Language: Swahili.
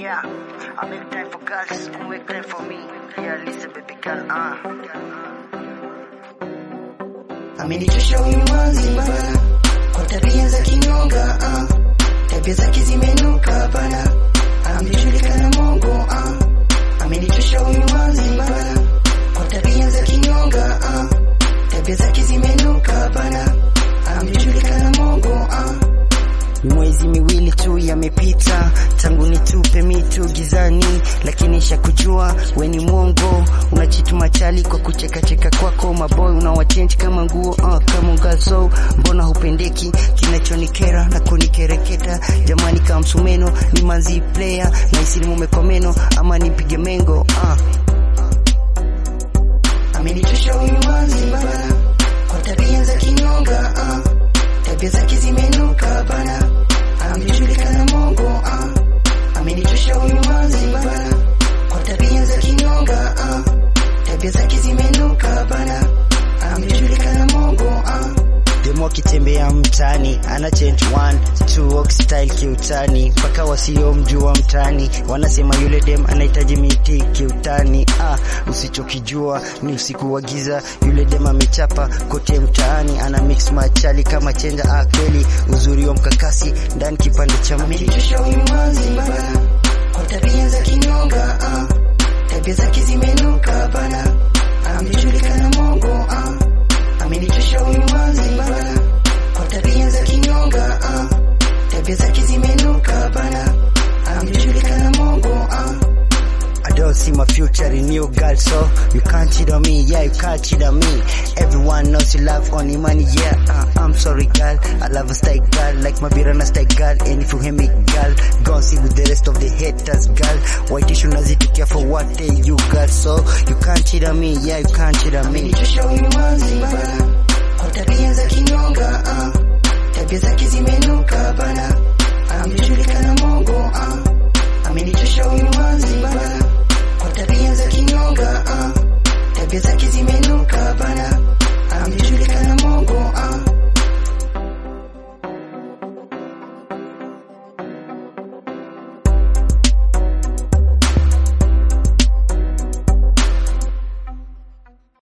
Yeah, I make time for girls who make time for me. Yeah, listen baby girl, Amenichosha huyu manzi bana, kwa tabia za kinyonga, tabia zake zimenuka bana, amejulikana mongo, Amenichosha huyu manzi bana, kwa tabia za kinyonga, tabia zake zimenuka bana, amejulikana mongo, Mwezi miwili tu yamepita tangu nitupe mitu gizani, lakini shakujua we ni mwongo. Unachituma chali kwa kucheka cheka kwako, maboy unawachange kama nguo, kama ngazo. Mbona hupendeki? Kinachonikera na kunikereketa, jamani kama msumeno ni manzi player, na isili mumekomeno ama nipige mengo, Amenichosha huyu manzi bana, kwa tabia za kinyonga, tabia zake zimenuka bana, amejulikana mongo, Amenichosha huyu manzi bana, kwa tabia za kinyonga, tabia zake zimenuka bana, amejulikana mongo, Demo kitembea mtani ana change 1 2 walk style kiutani, paka wasio mjua mtani wanasema yule dem anahitaji miti kiutani. Usichokijua ni usiku wa giza, yule dem amechapa kote mtaani, ana mix machali kama chenja. Kweli uzuri wa mkakasi ndani kipande cha mti. Amenichosha huyu manzi bana, kwa tabia za kinyonga, tabia zake zimenuka bana, amejulikana mongo, Amenichosha huyu manzi bana, kwa tabia za kinyonga, tabia zake zimenuka bana, amejulikana mongo, I don't see my future in you, girl, so you can't cheat on me, yeah, you can't cheat on me. Everyone knows you love only money, yeah, I'm sorry, girl, I love a style girl, like my birana style girl, and if you hear me, girl, go and see with the rest of the haters, girl. Why did you not for what they you got, so you can't cheat on me, yeah, you can't cheat on me. Amenichosha huyu manzi bana,